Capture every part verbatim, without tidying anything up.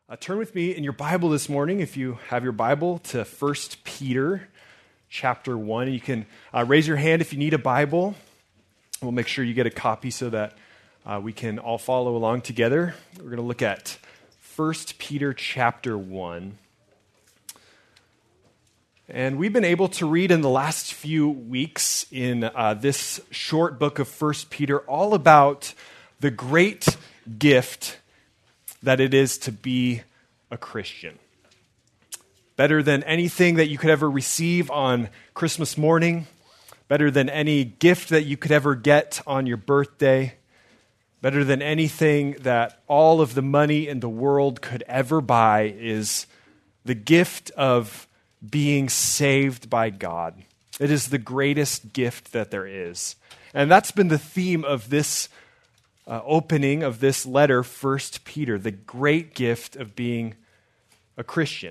Uh, turn with me in your Bible this morning, if you have your Bible, to First Peter chapter one. You can uh, raise your hand if you need a Bible. We'll make sure you get a copy so that uh, we can all follow along together. We're going to look at First Peter chapter one. And we've been able to read in the last few weeks in uh, this short book of First Peter all about the great gift that it is to be a Christian. Better than anything that you could ever receive on Christmas morning, better than any gift that you could ever get on your birthday, better than anything that all of the money in the world could ever buy is the gift of being saved by God. It is the greatest gift that there is. And that's been the theme of this Uh, opening of this letter, First Peter, the great gift of being a Christian.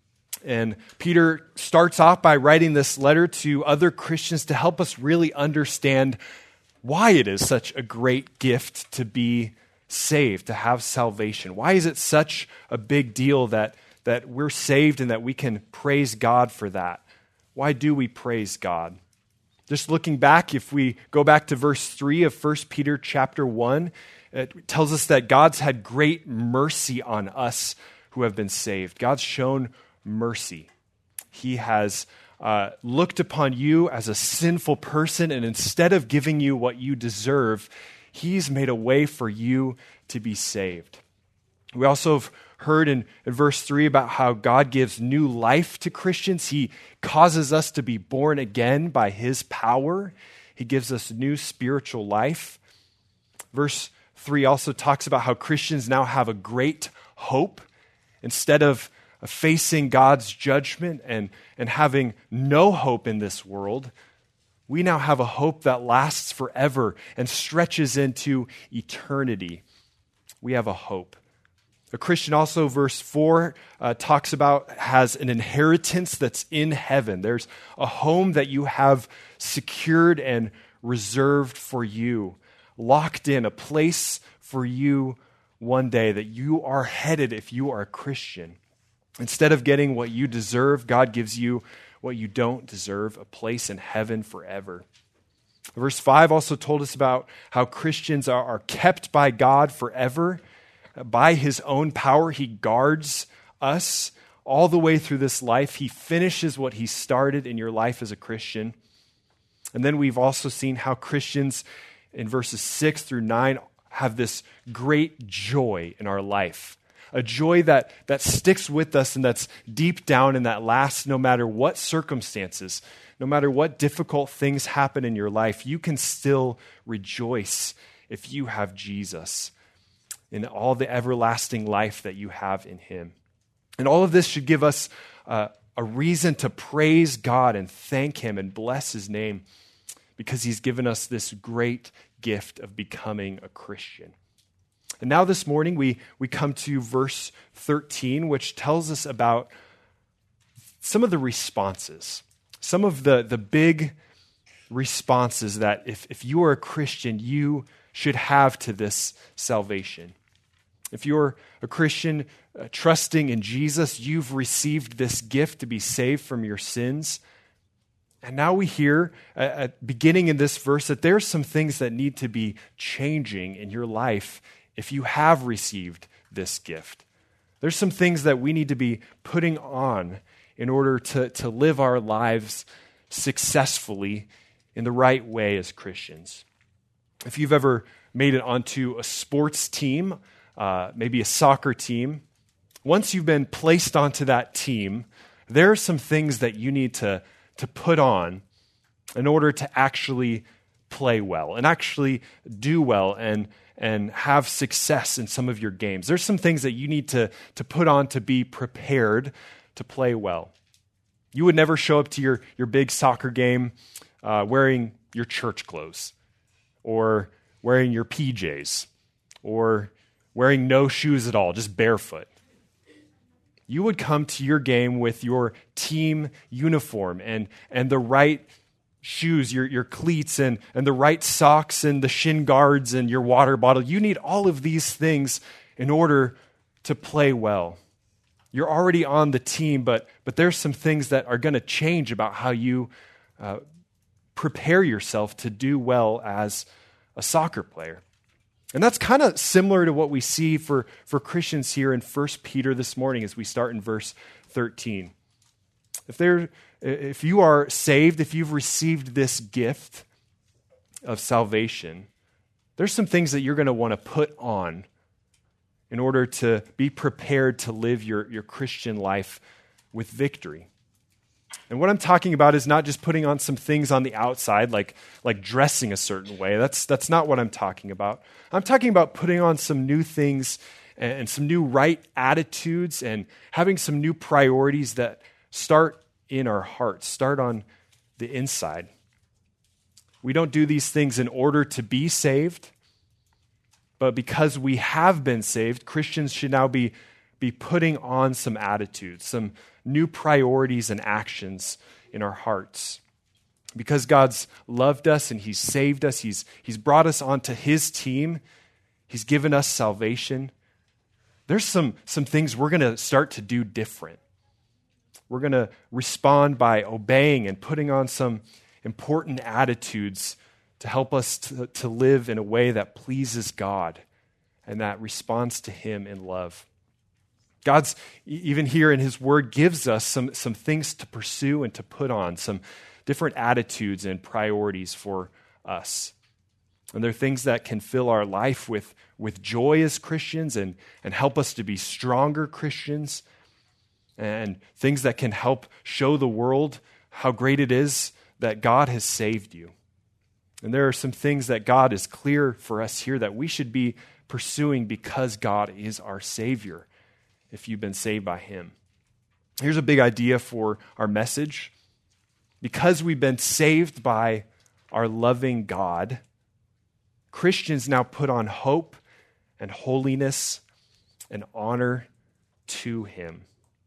And Peter starts off by writing this letter to other Christians to help us really understand why it is such a great gift to be saved, to have salvation. Why is it such a big deal that, that we're saved and that we can praise God for that? Why do we praise God? Just looking back, if we go back to verse three of First Peter chapter one, it tells us that God's had great mercy on us who have been saved. God's shown mercy. He has uh, looked upon you as a sinful person, and instead of giving you what you deserve, He's made a way for you to be saved. We also have heard in, in verse three about how God gives new life to Christians. He causes us to be born again by His power. He gives us new spiritual life. Verse three also talks about how Christians now have a great hope. Instead of facing God's judgment and, and having no hope in this world, we now have a hope that lasts forever and stretches into eternity. We have a hope. A Christian also, verse four, uh, talks about has an inheritance that's in heaven. There's a home that you have secured and reserved for you, locked in, a place for you one day that you are headed if you are a Christian. Instead of getting what you deserve, God gives you what you don't deserve, a place in heaven forever. Verse five also told us about how Christians are, are kept by God forever. By His own power, He guards us all the way through this life. He finishes what He started in your life as a Christian. And then we've also seen how Christians in verses six through nine have this great joy in our life. A joy that, that sticks with us and that's deep down and that lasts no matter what circumstances, no matter what difficult things happen in your life. You can still rejoice if you have Jesus, in all the everlasting life that you have in Him. And all of this should give us uh, a reason to praise God and thank Him and bless His name, because He's given us this great gift of becoming a Christian. And now this morning we, we come to verse thirteen, which tells us about some of the responses, some of the, the big responses that if, if you are a Christian, you should have to this salvation. If you're a Christian uh, trusting in Jesus, you've received this gift to be saved from your sins. And now we hear, uh, at beginning in this verse, that there's some things that need to be changing in your life if you have received this gift. There's some things that we need to be putting on in order to, to live our lives successfully in the right way as Christians. If you've ever made it onto a sports team, Uh, maybe a soccer team, once you've been placed onto that team, there are some things that you need to, to put on in order to actually play well and actually do well and, and have success in some of your games. There's some things that you need to, to put on to be prepared to play well. You would never show up to your, your big soccer game uh, wearing your church clothes or wearing your P Js or wearing no shoes at all, just barefoot. You would come to your game with your team uniform and, and the right shoes, your, your cleats and, and the right socks and the shin guards and your water bottle. You need all of these things in order to play well. You're already on the team, but, but there's some things that are going to change about how you uh, prepare yourself to do well as a soccer player. And that's kind of similar to what we see for, for Christians here in First Peter this morning as we start in verse thirteen. If, there, if you are saved, if you've received this gift of salvation, there's some things that you're going to want to put on in order to be prepared to live your, your Christian life with victory. And what I'm talking about is not just putting on some things on the outside, like, like dressing a certain way. That's, that's not what I'm talking about. I'm talking about putting on some new things and, and some new right attitudes and having some new priorities that start in our hearts, start on the inside. We don't do these things in order to be saved, but because we have been saved, Christians should now be, be putting on some attitudes, some new priorities and actions in our hearts. Because God's loved us and He's saved us, He's, he's brought us onto His team, He's given us salvation, there's some, some things we're going to start to do different. We're going to respond by obeying and putting on some important attitudes to help us to, to live in a way that pleases God and that responds to Him in love. God's, even here in His Word, gives us some, some things to pursue and to put on, some different attitudes and priorities for us. And they're things that can fill our life with, with joy as Christians and, and help us to be stronger Christians, and things that can help show the world how great it is that God has saved you. And there are some things that God is clear for us here that we should be pursuing because God is our Savior, if you've been saved by Him. Here's a big idea for our message. Because we've been saved by our loving God, Christians now put on hope and holiness and honor to Him.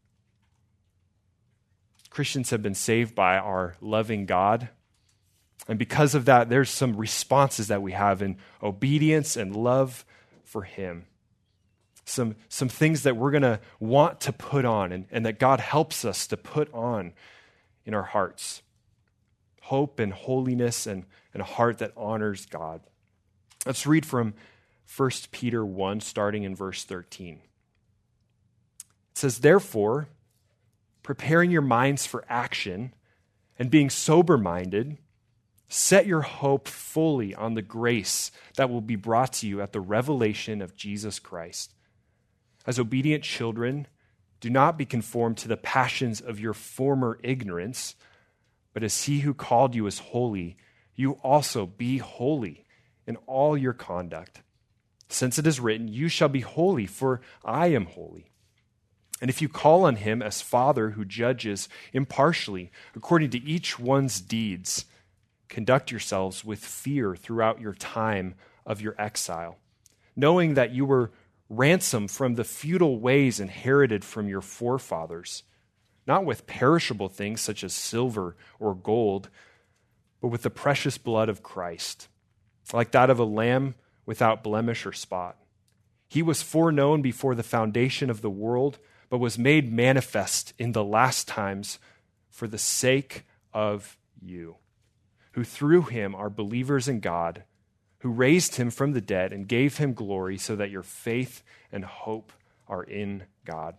Christians have been saved by our loving God. And because of that, there's some responses that we have in obedience and love for Him. Some, some things that we're going to want to put on and, and that God helps us to put on in our hearts. Hope and holiness and, and a heart that honors God. Let's read from First Peter one, starting in verse thirteen. It says, "Therefore, preparing your minds for action and being sober-minded, set your hope fully on the grace that will be brought to you at the revelation of Jesus Christ. As obedient children, do not be conformed to the passions of your former ignorance, but as He who called you is holy, you also be holy in all your conduct. Since it is written, 'You shall be holy, for I am holy.' And if you call on Him as Father who judges impartially according to each one's deeds, conduct yourselves with fear throughout your time of your exile, knowing that you were ransomed from the futile ways inherited from your forefathers, not with perishable things such as silver or gold, but with the precious blood of Christ, like that of a lamb without blemish or spot. He was foreknown before the foundation of the world, but was made manifest in the last times for the sake of you, who through Him are believers in God, who raised Him from the dead and gave Him glory, so that your faith and hope are in God."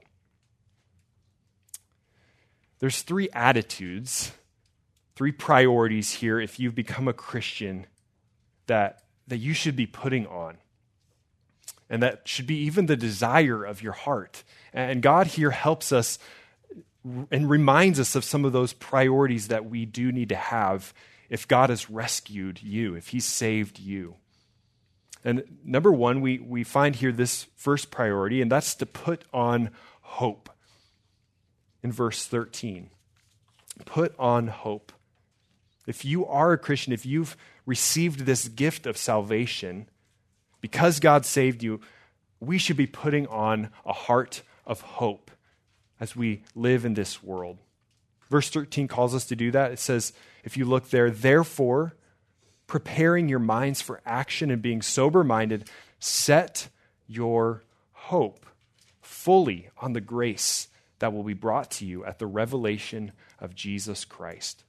There's three attitudes, three priorities here if you've become a Christian that, that you should be putting on. And that should be even the desire of your heart. And God here helps us and reminds us of some of those priorities that we do need to have if God has rescued you, if He's saved you. And number one, we, we find here this first priority, and that's to put on hope. In verse thirteen, put on hope. If you are a Christian, if you've received this gift of salvation, because God saved you, we should be putting on a heart of hope as we live in this world. Verse thirteen calls us to do that. It says, if you look there, "Therefore, preparing your minds for action and being sober-minded, set your hope fully on the grace that will be brought to you at the revelation of Jesus Christ.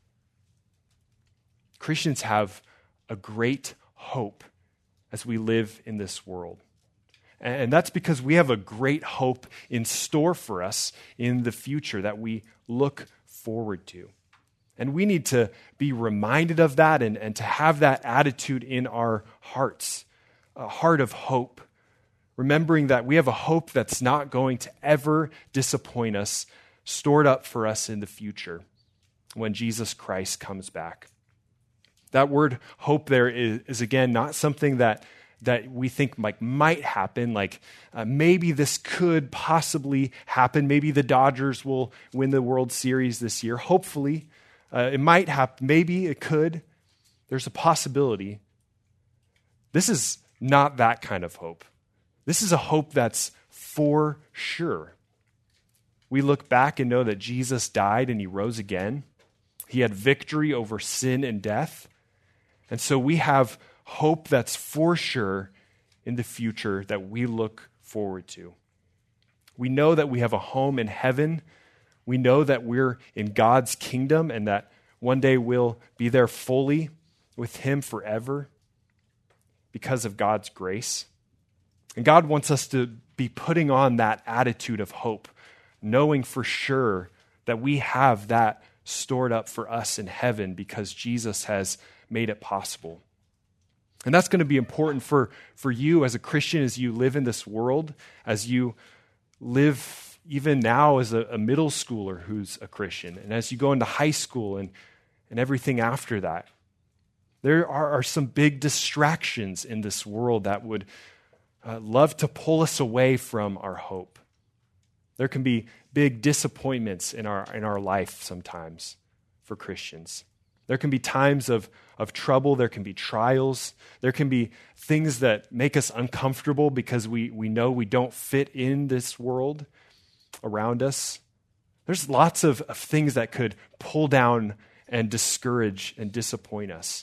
Christians have a great hope as we live in this world. And that's because we have a great hope in store for us in the future that we look forward to. And we need to be reminded of that and, and to have that attitude in our hearts, a heart of hope, remembering that we have a hope that's not going to ever disappoint us, stored up for us in the future when Jesus Christ comes back. That word hope there is, is again, not something that, that we think like might happen, like uh, maybe this could possibly happen. Maybe the Dodgers will win the World Series this year. Hopefully, uh, it might happen. Maybe it could. There's a possibility. This is not that kind of hope. This is a hope that's for sure. We look back and know that Jesus died and he rose again. He had victory over sin and death. And so we have hope that's for sure in the future that we look forward to. We know that we have a home in heaven. We know that we're in God's kingdom and that one day we'll be there fully with him forever because of God's grace. And God wants us to be putting on that attitude of hope, knowing for sure that we have that stored up for us in heaven because Jesus has made it possible. And that's going to be important for, for you as a Christian as you live in this world, as you live even now as a, a middle schooler who's a Christian, and as you go into high school and, and everything after that. There are, are some big distractions in this world that would uh, love to pull us away from our hope. There can be big disappointments in our in our life sometimes for Christians. There can be times of, of trouble. There can be trials. There can be things that make us uncomfortable because we, we know we don't fit in this world around us. There's lots of, of things that could pull down and discourage and disappoint us.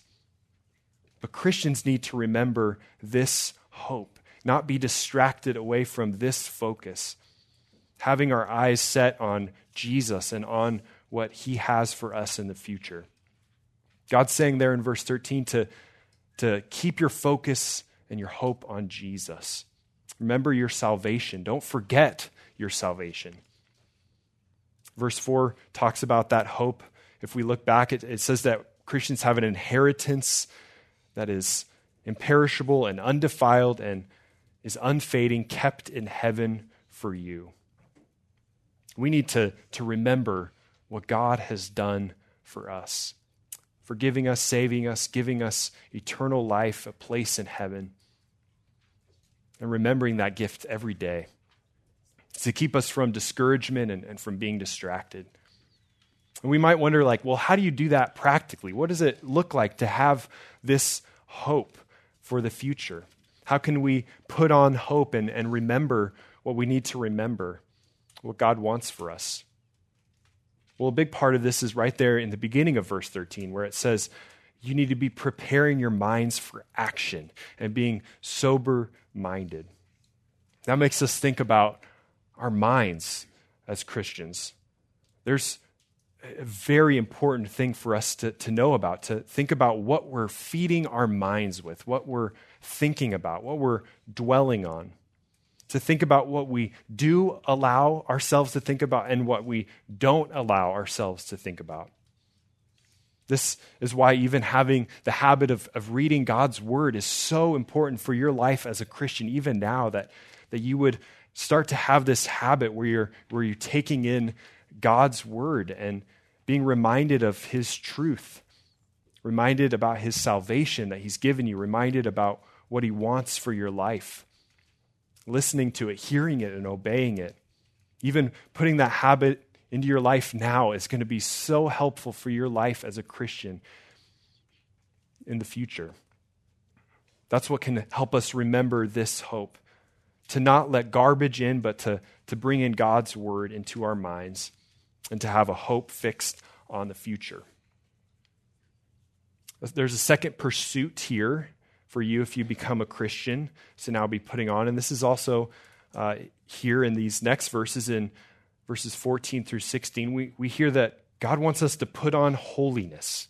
But Christians need to remember this hope, not be distracted away from this focus, having our eyes set on Jesus and on what he has for us in the future. God's saying there in verse thirteen to, to keep your focus and your hope on Jesus. Remember your salvation. Don't forget your salvation. Verse four talks about that hope. If we look back, it, it says that Christians have an inheritance that is imperishable and undefiled and is unfading, kept in heaven for you. We need to, to remember what God has done for us, forgiving us, saving us, giving us eternal life, a place in heaven, and remembering that gift every day to keep us from discouragement and, and from being distracted. And we might wonder, like, well, how do you do that practically? What does it look like to have this hope for the future? How can we put on hope and, and remember what we need to remember, what God wants for us? Well, a big part of this is right there in the beginning of verse thirteen, where it says you need to be preparing your minds for action and being sober-minded. That makes us think about our minds as Christians. There's a very important thing for us to, to know about, to think about what we're feeding our minds with, what we're thinking about, what we're dwelling on, to think about what we do allow ourselves to think about and what we don't allow ourselves to think about. This is why even having the habit of, of reading God's word is so important for your life as a Christian, even now, that, that you would start to have this habit where you're, where you're taking in God's word and being reminded of his truth, reminded about his salvation that he's given you, reminded about what he wants for your life, listening to it, hearing it, and obeying it. Even putting that habit into your life now is going to be so helpful for your life as a Christian in the future. That's what can help us remember this hope, to not let garbage in, but to, to bring in God's word into our minds and to have a hope fixed on the future. There's a second pursuit here for you if you become a Christian to now be putting on, and this is also uh, here in these next verses, in verses fourteen through sixteen, we, we hear that God wants us to put on holiness.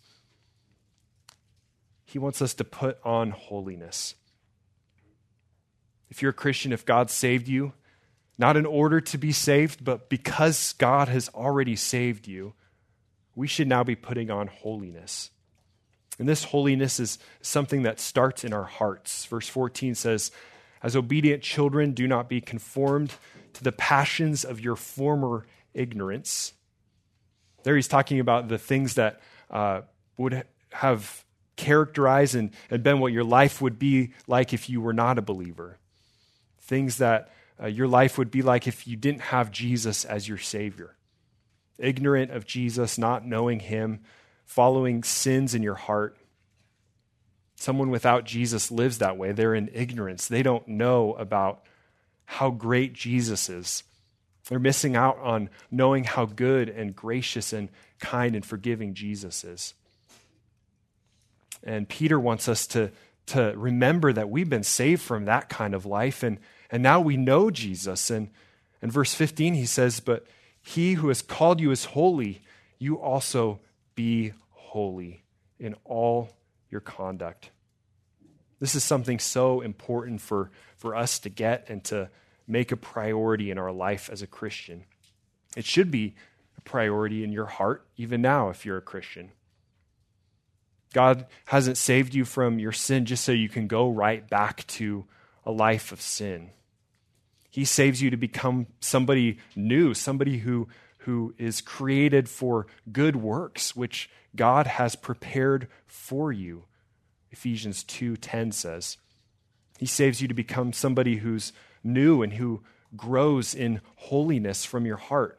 He wants us to put on holiness. If you're a Christian, if God saved you, not in order to be saved, but because God has already saved you, we should now be putting on holiness. And this holiness is something that starts in our hearts. Verse fourteen says, "As obedient children, do not be conformed to the passions of your former ignorance." There he's talking about the things that uh, would have characterized and, and been what your life would be like if you were not a believer. Things that uh, your life would be like if you didn't have Jesus as your Savior. Ignorant of Jesus, not knowing him, following sins in your heart. Someone without Jesus lives that way. They're in ignorance. They don't know about how great Jesus is. They're missing out on knowing how good and gracious and kind and forgiving Jesus is. And Peter wants us to, to remember that we've been saved from that kind of life, and, and now we know Jesus. And in verse fifteen, he says, "But he who has called you is holy, you also be holy in all your conduct." This is something so important for, for us to get and to make a priority in our life as a Christian. It should be a priority in your heart, even now, if you're a Christian. God hasn't saved you from your sin just so you can go right back to a life of sin. He saves you to become somebody new, somebody who, who is created for good works, which God has prepared for you. Ephesians two ten says. He saves you to become somebody who's new and who grows in holiness from your heart.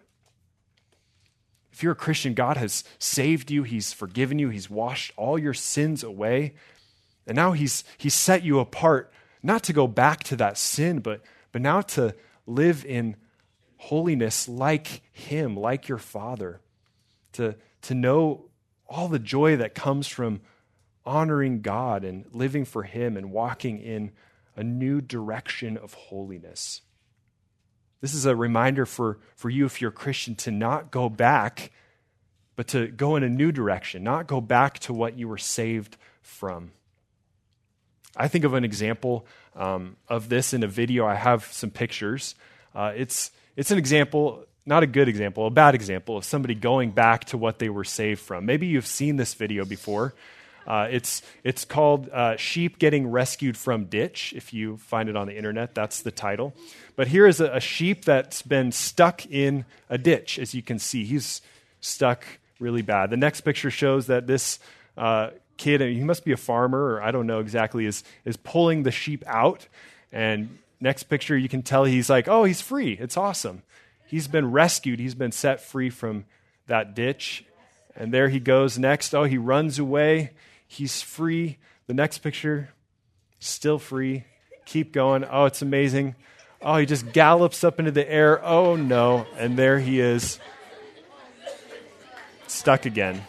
If you're a Christian, God has saved you, he's forgiven you, he's washed all your sins away, and now he's, he's set you apart, not to go back to that sin, but, but now to live in holiness like him, like your Father, to, to know all the joy that comes from honoring God and living for him and walking in a new direction of holiness. This is a reminder for, for you, if you're a Christian, to not go back, but to go in a new direction, not go back to what you were saved from. I think of an example um, of this in a video. I have some pictures. Uh, it's it's an example, not a good example, a bad example of somebody going back to what they were saved from. Maybe you've seen this video before. Uh, it's it's called uh, Sheep Getting Rescued from Ditch. If you find it on the internet, that's the title. But here is a, a sheep that's been stuck in a ditch, as you can see. He's stuck really bad. The next picture shows that this uh, kid, he must be a farmer, or I don't know exactly, is, is pulling the sheep out. And next picture, you can tell he's like, oh, he's free. It's awesome. He's been rescued. He's been set free from that ditch. And there he goes next. Oh, he runs away. He's free. The next picture, still free. Keep going. Oh, it's amazing. Oh, he just gallops up into the air. Oh, no. And there he is, stuck again.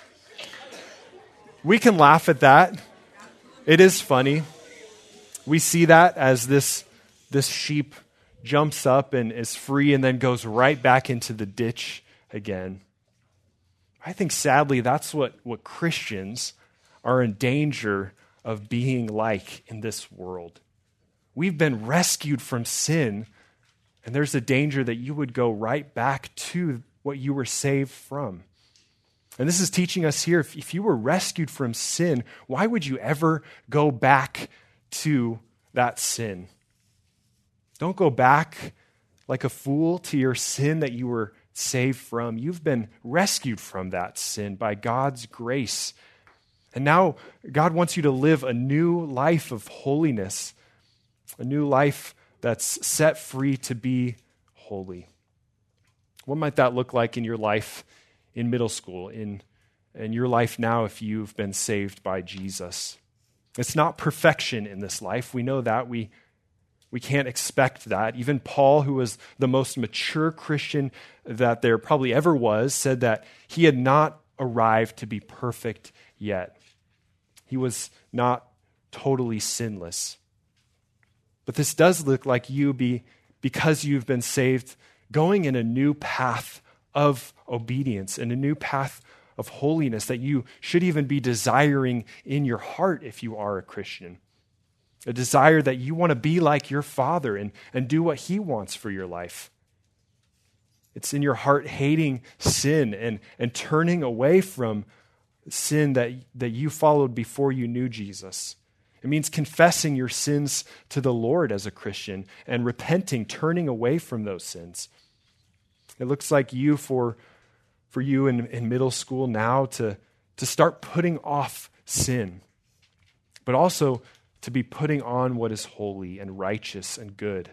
We can laugh at that. It is funny. We see that as this, this sheep jumps up and is free and then goes right back into the ditch again. I think sadly that's what, what Christians are in danger of being like in this world. We've been rescued from sin, and there's a danger that you would go right back to what you were saved from. And this is teaching us here, if, if you were rescued from sin, why would you ever go back to that sin? Don't go back like a fool to your sin that you were saved from. You've been rescued from that sin by God's grace. And now God wants you to live a new life of holiness, a new life that's set free to be holy. What might that look like in your life in middle school, in, in your life now if you've been saved by Jesus? It's not perfection in this life. We know that. We, we can't expect that. Even Paul, who was the most mature Christian that there probably ever was, said that he had not arrived to be perfect yet. He was not totally sinless. But this does look like you be because you've been saved, going in a new path of obedience and a new path of holiness that you should even be desiring in your heart if you are a Christian. A desire that you want to be like your Father and, and do what He wants for your life. It's in your heart hating sin and, and turning away from sin that, that you followed before you knew Jesus. It means confessing your sins to the Lord as a Christian and repenting, turning away from those sins. It looks like you for, for you in, in middle school now to, to start putting off sin, but also to be putting on what is holy and righteous and good.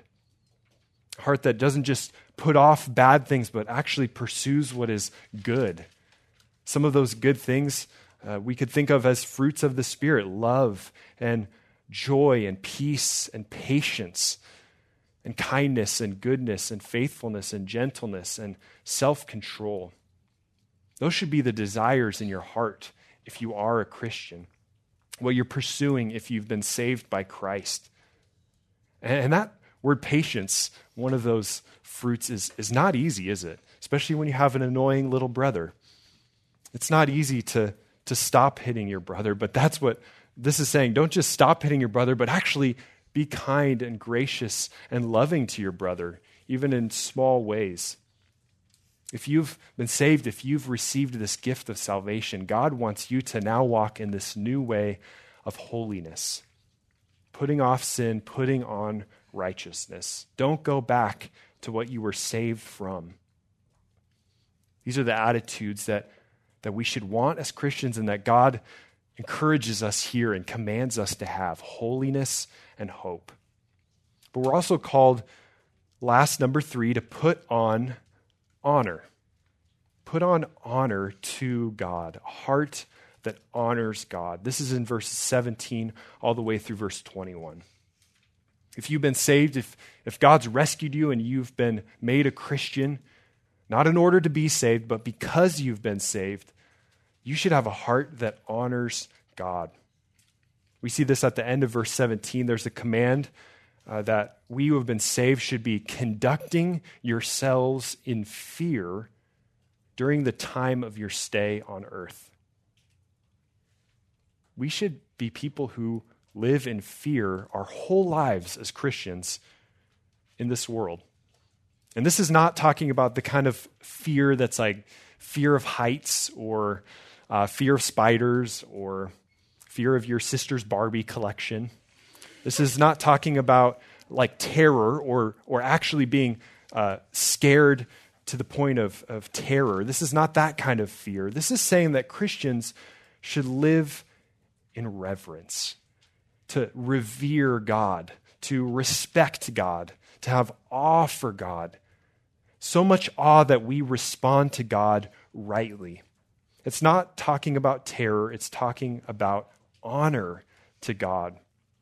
A heart that doesn't just put off bad things, but actually pursues what is good. Some of those good things uh, we could think of as fruits of the Spirit: love and joy and peace and patience and kindness and goodness and faithfulness and gentleness and self-control. Those should be the desires in your heart if you are a Christian, what you're pursuing if you've been saved by Christ. And that word patience, one of those fruits, is, is not easy, is it? Especially when you have an annoying little brother. It's not easy to, to stop hitting your brother, but that's what this is saying. Don't just stop hitting your brother, but actually be kind and gracious and loving to your brother, even in small ways. If you've been saved, if you've received this gift of salvation, God wants you to now walk in this new way of holiness, putting off sin, putting on righteousness. Don't go back to what you were saved from. These are the attitudes that, that we should want as Christians and that God encourages us here and commands us to have: holiness and hope. But we're also called, last, number three, to put on honor. Put on honor to God, a heart that honors God. This is in verses seventeen all the way through verse twenty-one. If you've been saved, if, if God's rescued you and you've been made a Christian, not in order to be saved, but because you've been saved, you should have a heart that honors God. We see this at the end of verse seventeen. There's a command uh, that we who have been saved should be conducting yourselves in fear during the time of your stay on earth. We should be people who live in fear our whole lives as Christians in this world. And this is not talking about the kind of fear that's like fear of heights or uh, fear of spiders or fear of your sister's Barbie collection. This is not talking about like terror or or actually being uh, scared to the point of, of terror. This is not that kind of fear. This is saying that Christians should live in reverence, to revere God, to respect God, to have awe for God. So much awe that we respond to God rightly. It's not talking about terror, it's talking about honor to God.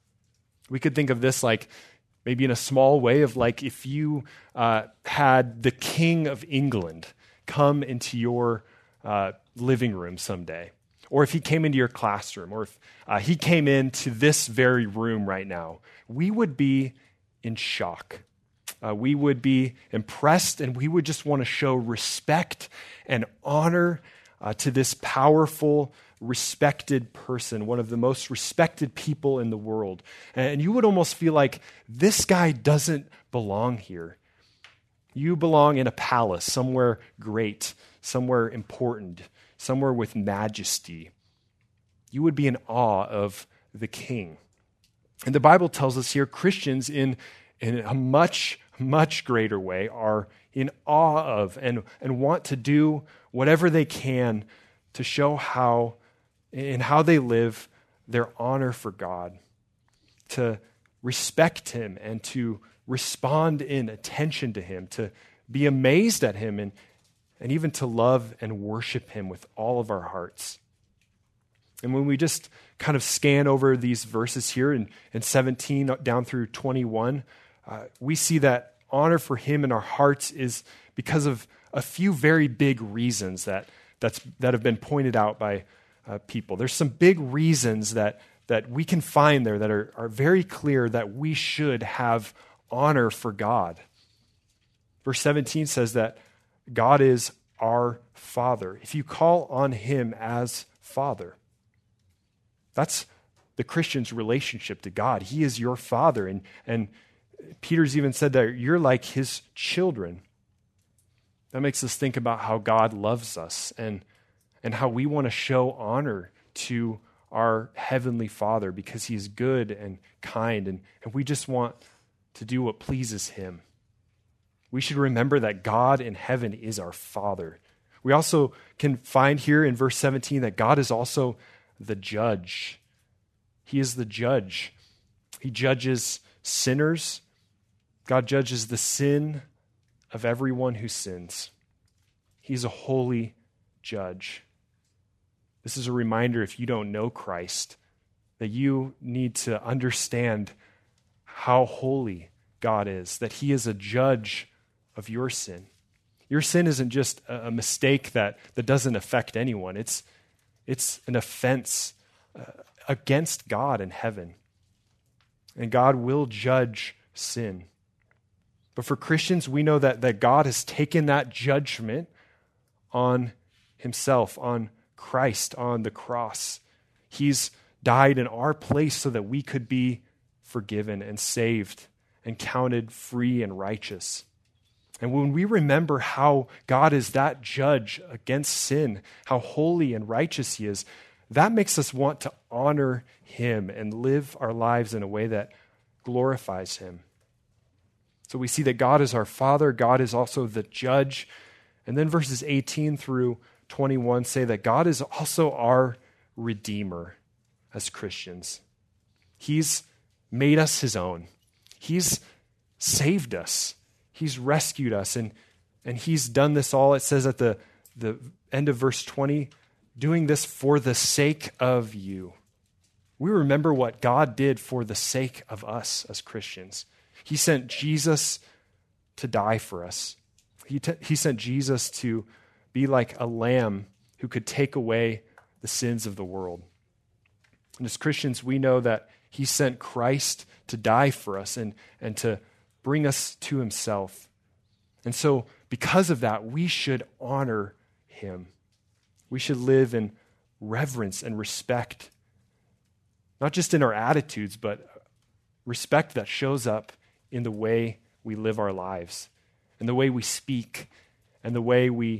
We could think of this like maybe in a small way of like if you uh, had the King of England come into your uh, living room someday, or if he came into your classroom, or if uh, he came into this very room right now, we would be in shock. Uh, we would be impressed, and we would just want to show respect and honor uh, to this powerful, respected person, one of the most respected people in the world. And you would almost feel like this guy doesn't belong here. You belong in a palace, somewhere great, somewhere important, somewhere with majesty. You would be in awe of the king. And the Bible tells us here Christians in, in a much, much greater way are in awe of and, and want to do whatever they can to show how, in how they live, their honor for God, to respect him and to respond in attention to him, to be amazed at him and, and even to love and worship him with all of our hearts. And when we just kind of scan over these verses here in, in seventeen down through twenty-one, uh, we see that honor for him in our hearts is because of a few very big reasons that that's that have been pointed out by uh, people. There's some big reasons that that we can find there that are, are very clear that we should have honor for God. Verse seventeen says that God is our Father. If you call on him as Father, that's the Christian's relationship to God. He is your Father. And, and Peter's even said that you're like his children. That makes us think about how God loves us and, and how we want to show honor to our Heavenly Father because he is good and kind, and, and we just want to do what pleases him. We should remember that God in heaven is our Father. We also can find here in verse seventeen that God is also the judge. He is the judge. He judges sinners. God judges the sin of everyone who sins. He's a holy judge. This is a reminder, if you don't know Christ, that you need to understand how holy God is, that he is a judge of your sin. Your sin isn't just a mistake that, that doesn't affect anyone. It's, it's an offense uh, against God in heaven. And God will judge sin. But for Christians, we know that, that God has taken that judgment on himself, on Christ, on the cross. He's died in our place so that we could be forgiven and saved and counted free and righteous. And when we remember how God is that judge against sin, how holy and righteous he is, that makes us want to honor him and live our lives in a way that glorifies him. So we see that God is our Father. God is also the judge. And then verses eighteen through twenty-one say that God is also our Redeemer as Christians. He's made us his own. He's saved us. He's rescued us. And, and he's done this all, it says at the, the end of verse twenty, doing this for the sake of you. We remember what God did for the sake of us as Christians. He sent Jesus to die for us. He, t- he sent Jesus to be like a lamb who could take away the sins of the world. And as Christians, we know that he sent Christ to die for us and, and to bring us to himself. And so because of that, we should honor him. We should live in reverence and respect, not just in our attitudes, but respect that shows up in the way we live our lives, and the way we speak, and the way we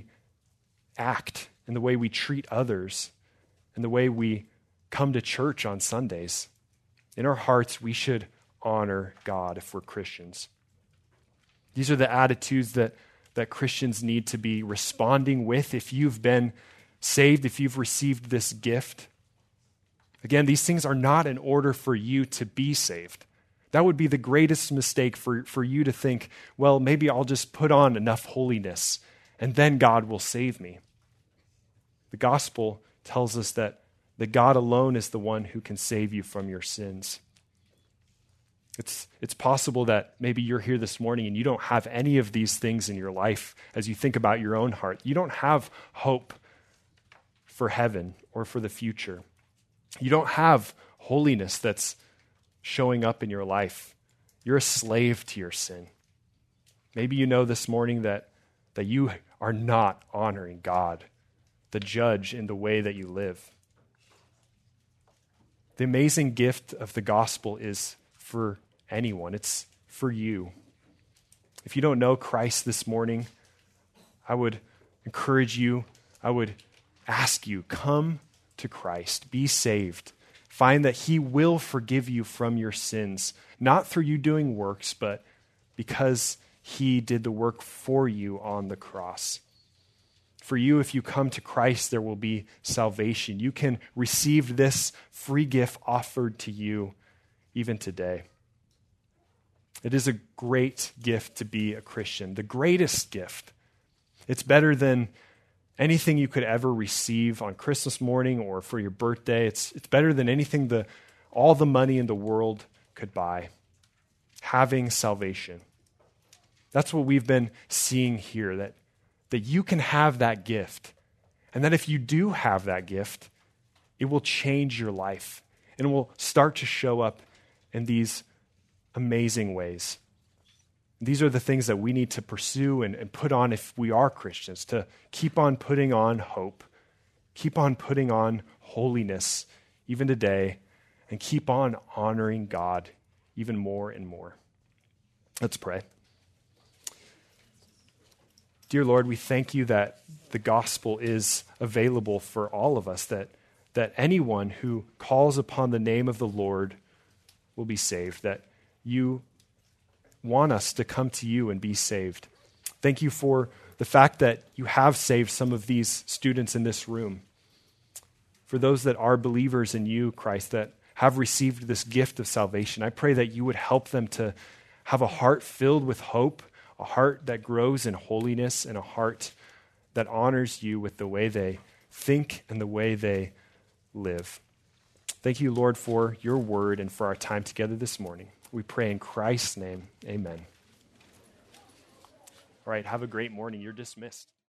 act, and the way we treat others, and the way we come to church on Sundays. In our hearts, we should honor God if we're Christians. These are the attitudes that, that Christians need to be responding with if you've been saved, if you've received this gift. Again, these things are not in order for you to be saved. That would be the greatest mistake for, for you to think, well, maybe I'll just put on enough holiness and then God will save me. The gospel tells us that, that God alone is the one who can save you from your sins. It's, it's possible that maybe you're here this morning and you don't have any of these things in your life as you think about your own heart. You don't have hope for heaven or for the future. You don't have holiness that's showing up in your life. You're a slave to your sin. Maybe you know this morning that, that you are not honoring God, the judge, in the way that you live. The amazing gift of the gospel is for anyone. It's for you. If you don't know Christ this morning, I would encourage you, I would ask you, come to Christ, be saved. Find that he will forgive you from your sins, not through you doing works, but because he did the work for you on the cross. For you, if you come to Christ, there will be salvation. You can receive this free gift offered to you even today. It is a great gift to be a Christian, the greatest gift. It's better than anything you could ever receive on Christmas morning or for your birthday. It's, it's better than anything the, all the money in the world could buy. Having salvation. That's what we've been seeing here, that, that you can have that gift. And that if you do have that gift, it will change your life. And it will start to show up in these amazing ways. These are the things that we need to pursue and, and put on if we are Christians, to keep on putting on hope, keep on putting on holiness even today, and keep on honoring God even more and more. Let's pray. Dear Lord, we thank you that the gospel is available for all of us, that, that anyone who calls upon the name of the Lord will be saved, that you want us to come to you and be saved. Thank you for the fact that you have saved some of these students in this room. For those that are believers in you, Christ, that have received this gift of salvation, I pray that you would help them to have a heart filled with hope, a heart that grows in holiness, and a heart that honors you with the way they think and the way they live. Thank you, Lord, for your word and for our time together this morning. We pray in Christ's name, amen. All right, have a great morning. You're dismissed.